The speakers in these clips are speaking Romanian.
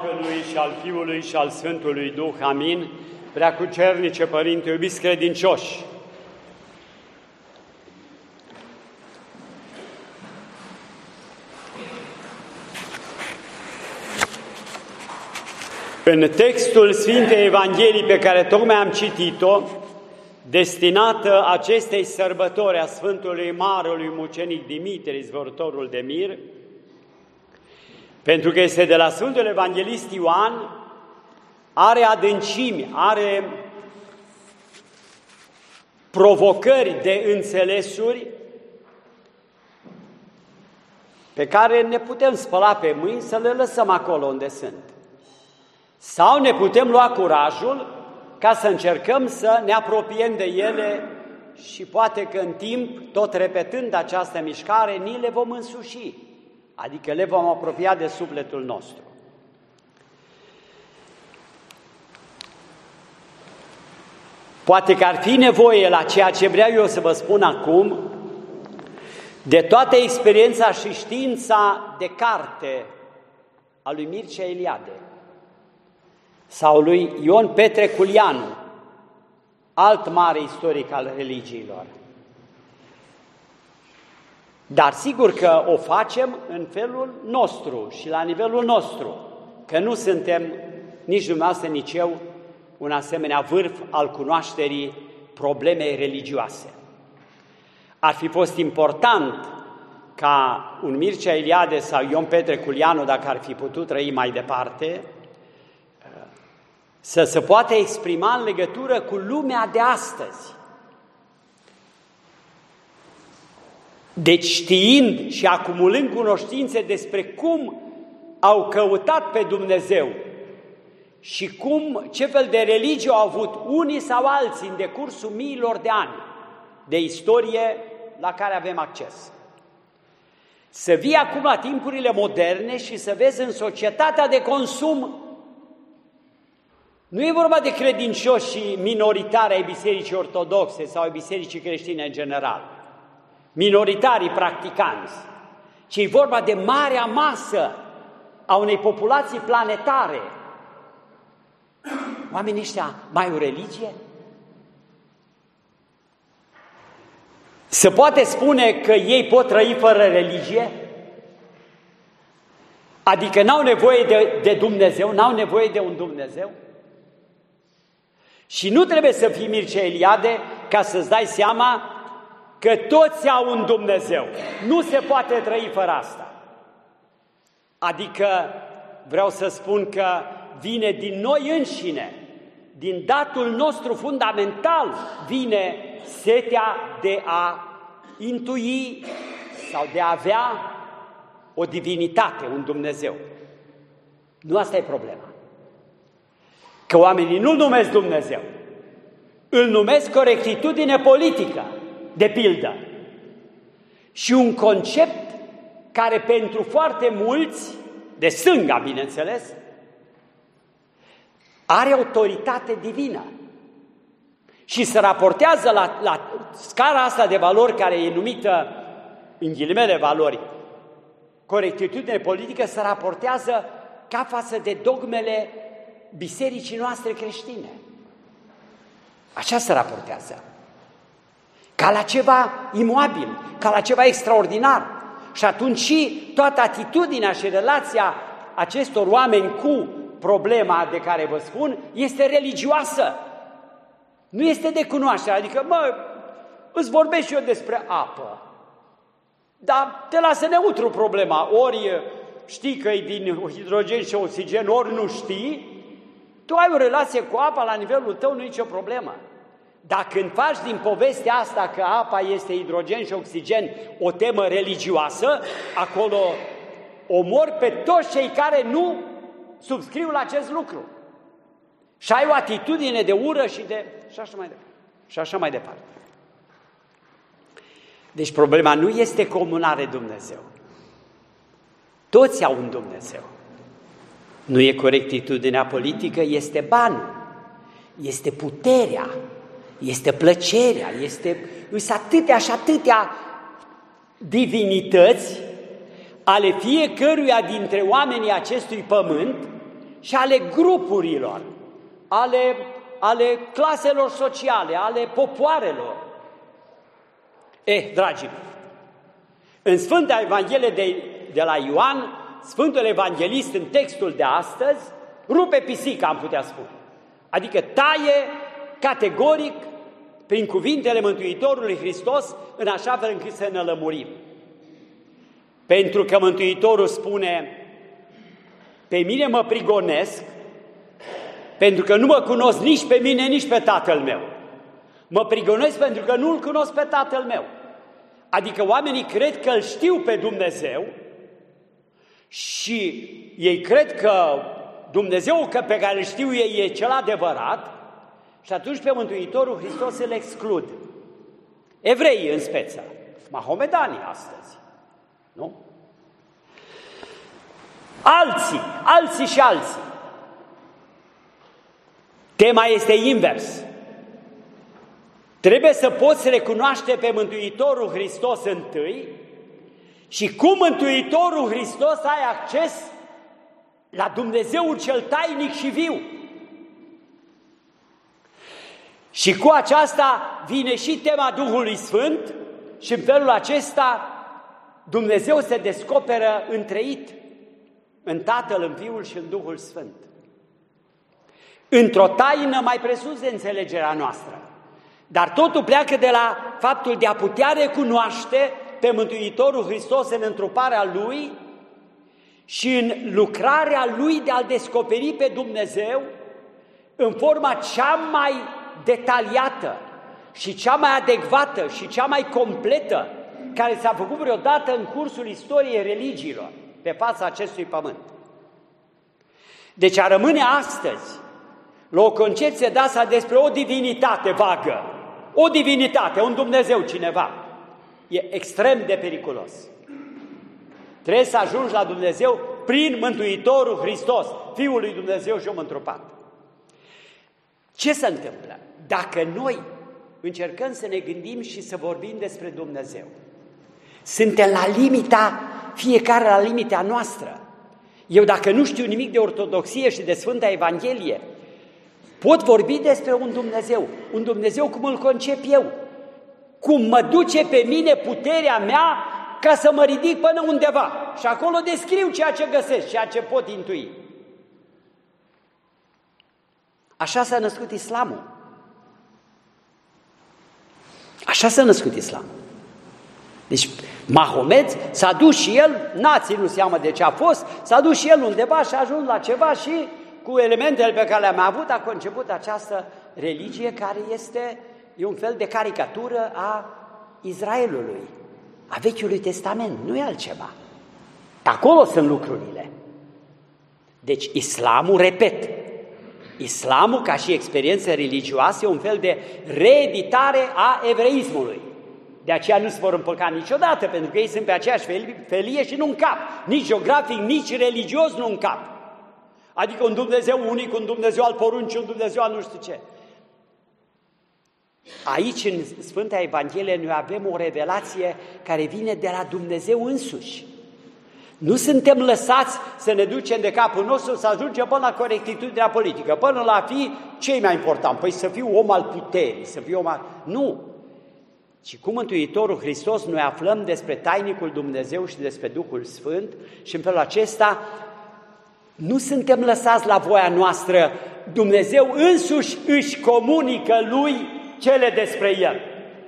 Tatălui și al Fiului și al Sfântului Duh. Amin. Preacucernice Părinte, iubiți credincioși, în textul Sfintei Evanghhelii pe care tocmai am citit-o, destinată acestei sărbători a Sfântului Marelui Mucenic Dimitrie, izvorătorul de mir, pentru că este de la Sfântul Evanghelist Ioan, are adâncimi, are provocări de înțelesuri pe care ne putem spăla pe mâini să le lăsăm acolo unde sunt. Sau ne putem lua curajul ca să încercăm să ne apropiem de ele și poate că în timp, tot repetând această mișcare, ni le vom însuși, adică le vom apropia de sufletul nostru. Poate că ar fi nevoie, la ceea ce vreau eu să vă spun acum, de toată experiența și știința de carte a lui Mircea Eliade sau lui Ion Petre Culianu, alt mare istoric al religiilor. Dar sigur că o facem în felul nostru și la nivelul nostru, că nu suntem nici dumneavoastră, nici eu, un asemenea vârf al cunoașterii problemei religioase. Ar fi fost important ca un Mircea Eliade sau Ion Petre Culianu, dacă ar fi putut trăi mai departe, să se poată exprima în legătură cu lumea de astăzi. Deci știind și acumulând cunoștințe despre cum au căutat pe Dumnezeu și ce fel de religie au avut unii sau alții în decursul miilor de ani de istorie la care avem acces. Să vii acum la timpurile moderne și să vezi în societatea de consum. Nu e vorba de credincioși și minoritari ai Bisericii Ortodoxe sau ai Bisericii Creștine în general, minoritarii practicanți, ci e vorba de marea masă a unei populații planetare. Oamenii ăștia mai au religie? Se poate spune că ei pot trăi fără religie? Adică n-au nevoie de Dumnezeu, n-au nevoie de un Dumnezeu? Și nu trebuie să fii Mircea Eliade ca să-ți dai seama că toți au un Dumnezeu. Nu se poate trăi fără asta. Adică vreau să spun că vine din noi înșine, din datul nostru fundamental, vine setea de a intui sau de a avea o divinitate, un Dumnezeu. Nu asta e problema. Că oamenii nu-L numesc Dumnezeu, îl numesc corectitudine politică, de pildă. Și un concept care pentru foarte mulți, de stânga, bineînțeles, are autoritate divină și se raportează la scara asta de valori care e numită, în ghilimele valori, corectitudine politică, se raportează ca față de dogmele bisericii noastre creștine. Așa se raportează. Ca la ceva imobil, ca la ceva extraordinar. Și atunci și toată atitudinea și relația acestor oameni cu problema de care vă spun este religioasă. Nu este de cunoaștere. Adică, îți vorbesc și eu despre apă. Dar te lasă neutru problema. Ori știi că e din hidrogen și oxigen, ori nu știi. Tu ai o relație cu apa la nivelul tău, nu e nicio problemă. Dar când faci din povestea asta că apa este hidrogen și oxigen o temă religioasă, acolo omori pe toți cei care nu subscriu la acest lucru. Și ai o atitudine de ură și așa mai departe. Deci problema nu este că omul n-are Dumnezeu. Toți au un Dumnezeu. Nu e corectitudinea politică, este banul, este puterea, este plăcerea, sunt atâtea și atâtea divinități ale fiecăruia dintre oamenii acestui pământ și ale grupurilor, ale claselor sociale, ale popoarelor. Dragii mei, în Sfânta Evanghelie de la Ioan, Sfântul Evanghelist în textul de astăzi rupe pisica, am putea spune. Adică taie categoric prin cuvintele Mântuitorului Hristos în așa fel încât să ne lămurim. Pentru că Mântuitorul spune: pe mine mă prigonesc, pentru că nu mă cunosc nici pe mine, nici pe Tatăl meu. Mă prigonesc pentru că nu-L cunosc pe Tatăl meu. Adică oamenii cred că Îl știu pe Dumnezeu și ei cred că Dumnezeu pe care îl știu ei e cel adevărat și atunci pe Mântuitorul Hristos îl exclud. Evreii în speță, mahomedanii astăzi, nu? Alții și alții. Tema este invers. Trebuie să poți recunoaște pe Mântuitorul Hristos întâi și cu Mântuitorul Hristos ai acces la Dumnezeul cel tainic și viu. Și cu aceasta vine și tema Duhului Sfânt și în felul acesta Dumnezeu se descoperă întreit în Tatăl, în Fiul și în Duhul Sfânt. Într-o taină mai presus de înțelegerea noastră. Dar totul pleacă de la faptul de a putea recunoaște pe Mântuitorul Hristos în întruparea Lui și în lucrarea Lui de a-L descoperi pe Dumnezeu în forma cea mai detaliată și cea mai adecvată și cea mai completă care s-a făcut vreodată în cursul istoriei religiilor pe fața acestui pământ. Deci a rămâne astăzi la o concepție de asta despre o divinitate vagă, o divinitate, un Dumnezeu cineva, e extrem de periculos. Trebuie să ajungi la Dumnezeu prin Mântuitorul Hristos, Fiul lui Dumnezeu și om întrupat. Ce se întâmplă? Dacă noi încercăm să ne gândim și să vorbim despre Dumnezeu, suntem la limita, fiecare la limita noastră. Eu dacă nu știu nimic de ortodoxie și de Sfânta Evanghelie, pot vorbi despre un Dumnezeu cum îl concep eu, cum mă duce pe mine puterea mea ca să mă ridic până undeva și acolo descriu ceea ce găsesc, ceea ce pot intui. Așa s-a născut islamul. Așa s-a născut islamul. Deci Mahomet s-a dus și el, n-a ținut seama de ce a fost, s-a dus și el undeva și a ajuns la ceva și cu elementele pe care le-am avut a conceput această religie care e un fel de caricatură a Israelului, a Vechiului Testament, nu e altceva. Acolo sunt lucrurile. Deci islamul, repet, islamul ca și experiență religioasă e un fel de reeditare a evreismului. De aceea nu se vor împăca niciodată, pentru că ei sunt pe aceeași felie și nu încap. Nici geografic, nici religios nu încap. Adică un Dumnezeu unic, un Dumnezeu al poruncii, un Dumnezeu al nu știu ce. Aici, în Sfânta Evanghelie, noi avem o revelație care vine de la Dumnezeu însuși. Nu suntem lăsați să ne ducem de capul nostru, să ajungem până la corectitudinea politică, până la a fi cei mai important. Păi să fiu om al puterii, să fiu om al... Nu! Și cu Mântuitorul Hristos noi aflăm despre tainicul Dumnezeu și despre Duhul Sfânt și în felul acesta nu suntem lăsați la voia noastră. Dumnezeu însuși își comunică Lui cele despre El.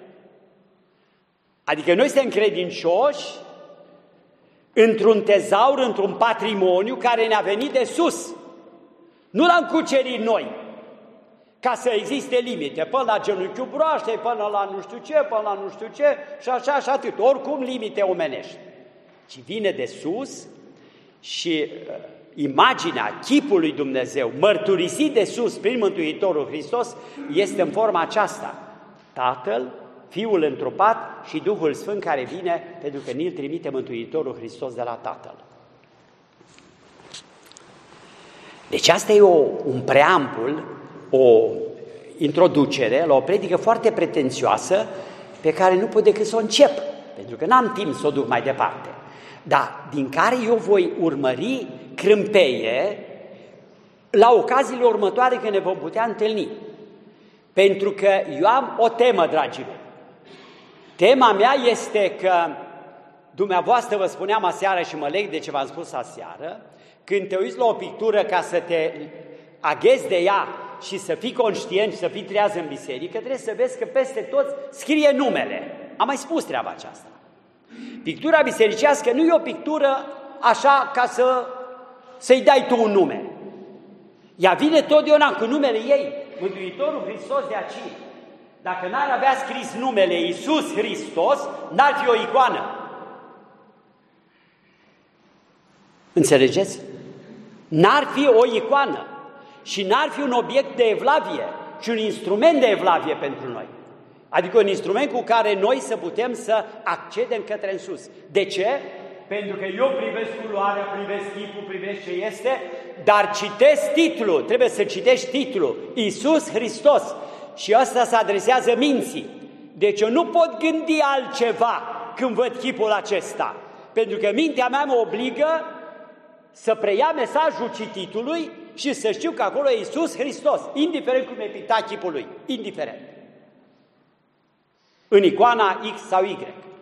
Adică noi suntem credincioși într-un tezaur, într-un patrimoniu care ne-a venit de sus. Nu l-am cucerit noi, ca să existe limite, până la genunchiul broaștei, până la nu știu ce, până la nu știu ce, și așa și atât. Oricum limite omenești. Ci vine de sus și imaginea, chipul lui Dumnezeu, mărturisit de sus prin Mântuitorul Hristos, este în forma aceasta. Tatăl, Fiul întrupat și Duhul Sfânt care vine, pentru că ni-l trimite Mântuitorul Hristos de la Tatăl. Deci asta e un preambul, o introducere la o predică foarte pretențioasă pe care nu pot decât să o încep, pentru că n-am timp să o duc mai departe. Dar din care eu voi urmări crâmpeie la ocaziile următoare când ne vom putea întâlni. Pentru că eu am o temă, dragii mei. Tema mea este că dumneavoastră, vă spuneam aseară și mă leg de ce v-am spus aseară, când te uiți la o pictură ca să te aghezi de ea și să fii conștient și să fii treaz în biserică, trebuie să vezi că peste tot scrie numele. Am mai spus treaba aceasta. Pictura bisericească nu e o pictură așa ca să-i dai tu un nume. Ea vine totdeauna cu numele ei. Mântuitorul Hristos de aici. Dacă n-ar avea scris numele Iisus Hristos, n-ar fi o icoană. Înțelegeți? N-ar fi o icoană și n-ar fi un obiect de evlavie, ci un instrument de evlavie pentru noi. Adică un instrument cu care noi să putem să accedem către în sus. De ce? Pentru că eu privesc culoarea, privesc chipul, privesc ce este, dar citesc titlul, trebuie să citești titlul, Iisus Hristos. Și ăsta se adresează minții. Deci eu nu pot gândi altceva când văd chipul acesta, pentru că mintea mea mă obligă să preia mesajul cititului și să știu că acolo e Iisus Hristos, indiferent cum e pictat chipul lui, indiferent. În icoana X sau Y.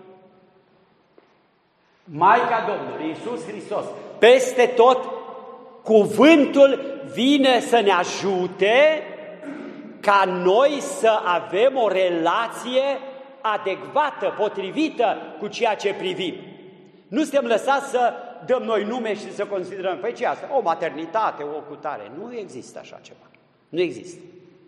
Maica Domnului, Iisus Hristos, peste tot cuvântul vine să ne ajute ca noi să avem o relație adecvată, potrivită cu ceea ce privim. Nu suntem lăsați să dăm noi nume și să considerăm, păi ce asta? O maternitate, o cutare. Nu există așa ceva. Nu există.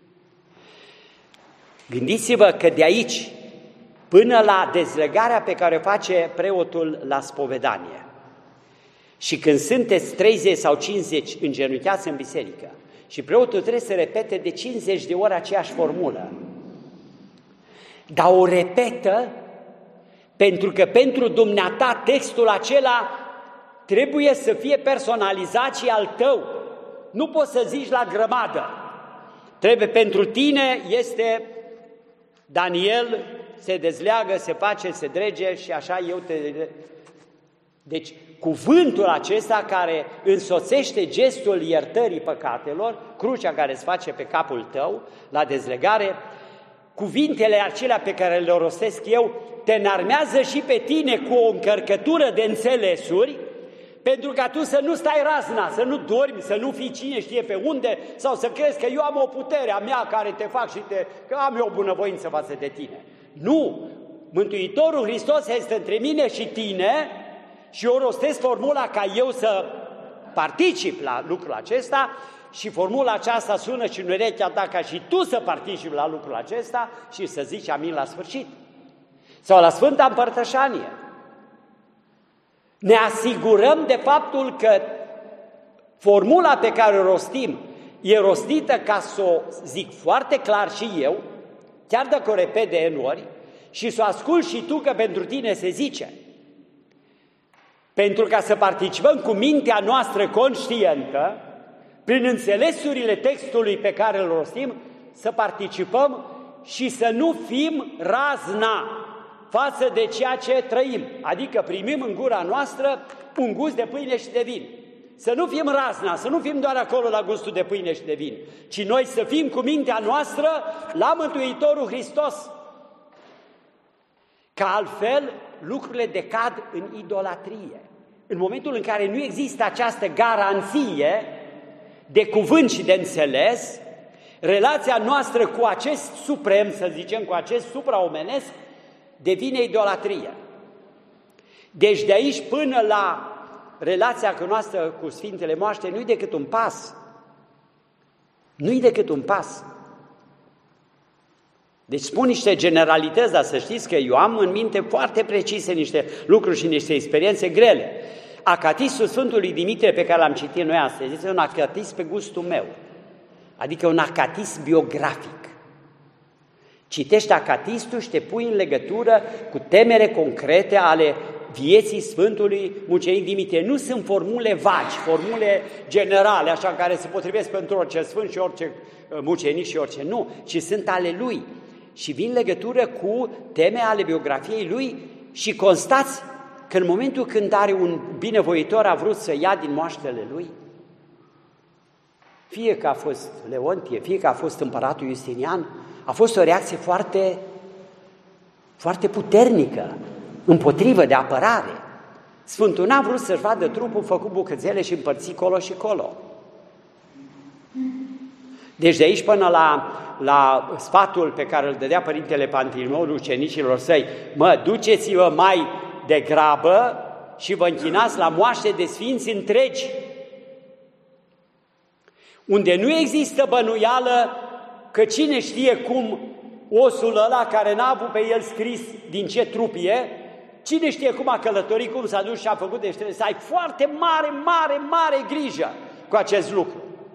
Gândiți-vă că de aici până la dezlegarea pe care o face preotul la spovedanie și când sunteți 30 sau 50 îngenunchiați în biserică și preotul trebuie să repete de 50 de ori aceeași formulă, dar o repetă pentru că pentru dumneata textul acela trebuie să fie personalizat și al tău. Nu poți să zici la grămadă. Trebuie pentru tine, este Daniel, se dezleagă, se face, se drege și așa eu te... Deci cuvântul acesta care însoțește gestul iertării păcatelor, crucea care se face pe capul tău la dezlegare, cuvintele acelea pe care le rostesc eu, te înarmează și pe tine cu o încărcătură de înțelesuri, pentru ca tu să nu stai razna, să nu dormi, să nu fii cine știe pe unde, sau să crezi că eu am o putere a mea care te fac și că am eu o bunăvoință față de tine. Nu! Mântuitorul Hristos este între mine și tine și eu rostesc formula ca eu să particip la lucrul acesta și formula aceasta sună și în urechea ta ca și tu să participi la lucrul acesta și să zici amin la sfârșit. Sau la Sfânta Împărtășanie. Ne asigurăm de faptul că formula pe care o rostim e rostită ca să o zic foarte clar și eu, chiar dacă o repet de N ori, și să o ascult și tu că pentru tine se zice. Pentru ca să participăm cu mintea noastră conștientă, prin înțelesurile textului pe care îl rostim, să participăm și să nu fim razna față de ceea ce trăim, adică primim în gura noastră un gust de pâine și de vin. Să nu fim razna, să nu fim doar acolo la gustul de pâine și de vin, ci noi să fim cu mintea noastră la Mântuitorul Hristos. Că altfel lucrurile decad în idolatrie. În momentul în care nu există această garanție de cuvânt și de înțeles, relația noastră cu acest suprem, să zicem, cu acest supraomenesc, devine idolatrie. Deci de aici până la relația noastră cu Sfintele Moaște nu-i decât un pas. Nu-i decât un pas. Deci spun niște generalități, dar să știți că eu am în minte foarte precise niște lucruri și niște experiențe grele. Acatistul Sfântului Dimitrie pe care l-am citit noi astăzi este un acatism pe gustul meu, adică un acatism biografic. Citești acatistul și te pui în legătură cu temere concrete ale vieții Sfântului Mucenic Dimitrie. Nu sunt formule vagi, formule generale, așa, care se potrivesc pentru orice sfânt și orice mucenic și orice. Nu, ci sunt ale lui. Și vin legătură cu teme ale biografiei lui și constați că în momentul când are un binevoitor a vrut să ia din moaștele lui, fie că a fost Leontie, fie că a fost împăratul Justinian, a fost o reacție foarte, foarte puternică, împotrivă, de apărare. Sfântul n-a vrut să-și vadă trupul făcut bucățele și împărțit colo și colo. Deci de aici până la sfatul pe care îl dădea Părintele Pantelimon ucenicilor săi, duceți-vă mai degrabă și vă închinați la moaște de sfinți întregi, unde nu există bănuială că cine știe cum osul ăla care n-a avut pe el scris din ce trup e, cine știe cum a călătorit, cum s-a dus și a făcut, deci trebuie să ai foarte mare grijă cu acest lucru.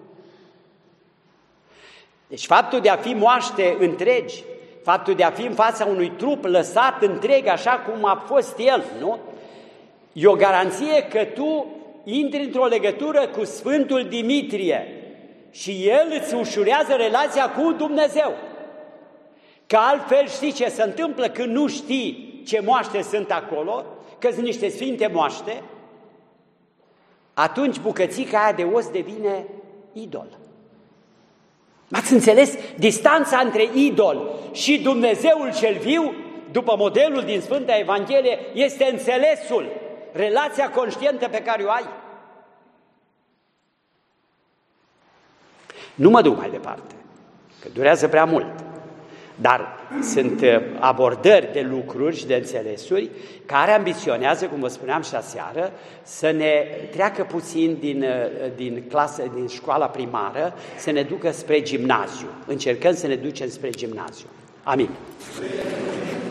Deci faptul de a fi moaște întregi, faptul de a fi în fața unui trup lăsat întreg așa cum a fost el, nu? E o garanție că tu intri într-o legătură cu Sfântul Dimitrie și el îți ușurează relația cu Dumnezeu. Că altfel știi ce se întâmplă când nu știi ce moaște sunt acolo, că sunt niște sfinte moaște, atunci bucățica aia de os devine idol. Ați înțeles? Distanța între idol și Dumnezeul cel viu, după modelul din Sfânta Evanghelie, este înțelesul, relația conștientă pe care o ai. Nu mă duc mai departe, că durează prea mult, dar sunt abordări de lucruri și de înțelesuri care ambiționează, cum vă spuneam și aseară, să ne treacă puțin din școala primară, să ne ducă spre gimnaziu. Încercăm să ne ducem spre gimnaziu. Amin.